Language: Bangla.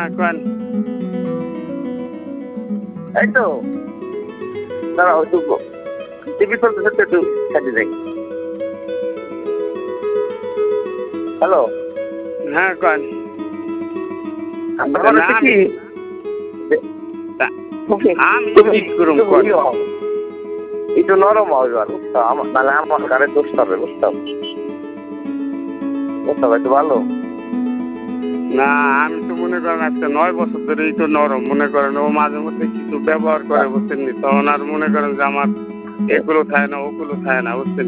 হ্যাঁ কোন এই তো দাঁড়া হয়তো টিভি চলতেছে তো একটু কাজে যাই। হ্যালো, হ্যাঁ কোন ব্যাপার হচ্ছে কি আমি কি করুম কোন একটু নরম হবে আর বুঝতাম, নাহলে আমার গাড়ি দোষ হবে বুঝতাম, একটু ভালো না। আমি তো মনে করেন আজকে 9 বছর ধরে একটু নরম মনে করেন, ও মাঝে মধ্যে কিছু ব্যবহার করে বুঝছেন, তখন আর মনে করেন যে আমার এগুলো খায় না ওগুলো খায় না বুঝছেন।